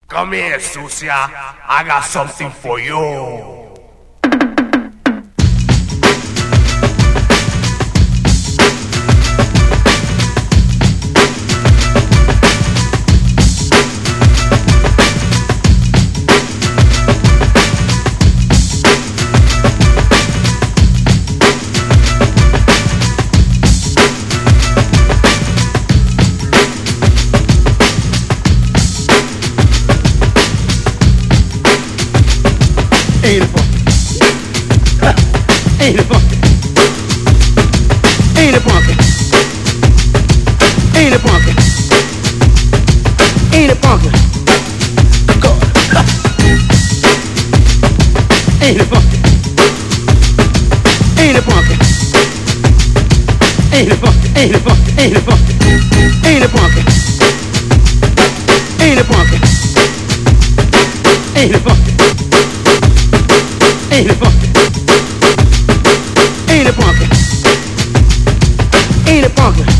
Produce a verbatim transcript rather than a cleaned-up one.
Come here, Susia. I got something for you. Ain't it funky? Ain't it funky? Ain't it funky? Ain't it funky? Ain't it funky? God. Ain't it funky? Ain't it funky? Ain't it funky? Ain't it funky? Ain't it funky? Ain't it funky? Ain't it funky? Ain't it funky? Ain't it funky? Ain't it funky? Ain't it funky?